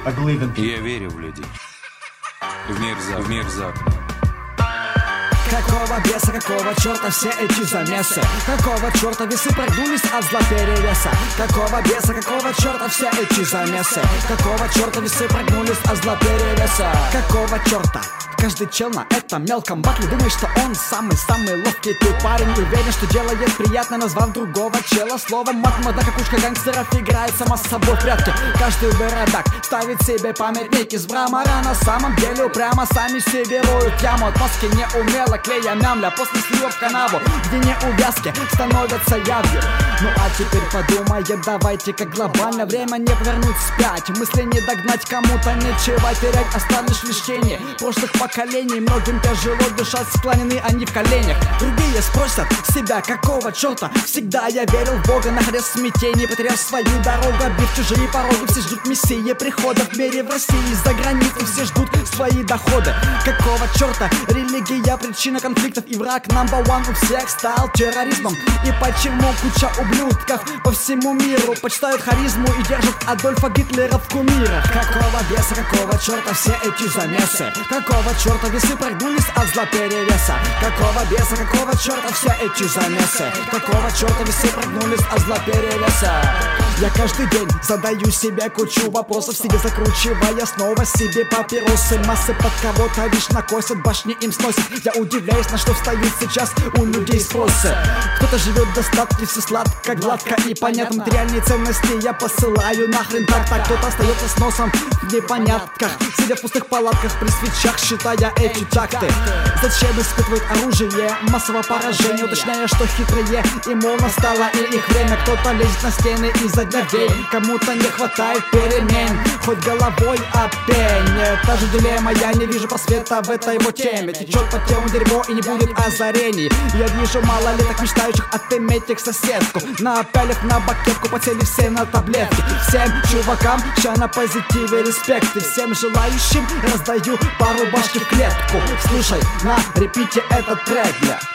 Я верю в людей. В мир за окном. Какого беса, какого черта все эти замесы? Какого черта весы прогнулись от зла перевеса? Какого беса, какого черта все эти замесы? Какого черта весы прогнулись от зла перевеса? Какого черта? Каждый чел на этом мелком батле думает, что он самый-самый ловкий ты парень. Уверен, что делает приятно, назвав другого чела словом мат. Мода кукушка гангстеров играет сама с собой в прятки. Каждый бардак ставит себе памятник из мрамора. На самом деле упрямо сами себе роют яму. От маски неумело клея мямля после слива в канаву, где неувязки становятся явью. Ну а теперь подумаем, давайте как глобально. Время не повернуть вспять, мысли не догнать, кому-то нечего терять. Остались лишь тени прошлых поколений. Многим тяжело дышать, склонены они в коленях. Другие спросят себя, какого черта? Всегда я верил в Бога, на хрест смятений, потеряв свою дорогу, обив чужие пороги. Все ждут мессии прихода в мире, в России, за границей все ждут свои доходы. Какого черта? Религия причина конфликтов, и враг number one у всех стал терроризмом. И почему куча ублюдков по всему миру почитают харизму и держат Адольфа Гитлера в кумирах? Какого беса, какого черта все эти замесы? Какого черта весы прогнулись от зла перевеса? Какого беса, какого черта все эти замесы? Какого черта весы прогнулись от зла перевеса? Я каждый день задаю себе кучу вопросов, себе закручивая снова себе папиросы. Массы под кого-то вечно косят, башни им сносят. Я удивляюсь, на что встают сейчас у людей спросы. Кто-то живет в достатке, все сладко, гладко и понятно. Материальные ценности я посылаю нахрен так. Кто-то остается с носом в непонятках, сидя в пустых палатках при свечах, считая эти такты. Зачем испытывать оружие массового поражения, уточняя, что хитрые им настало и их время. Кто-то лезет на стены изо дня в день, кому-то не хватает перемен, хоть головой о пень. Та же дилемма, я не вижу просвета в этой его теме. Течет по телу дерьмо и не будет озарений. Я вижу малолеток, мечтающих отыметь их соседку, напялив на бакетку, потели все на таблетки. Всем чувакам ща на позитиве респект, и всем желающим раздаю пару башки в клетку. Слушай, на репите этот трек, бля.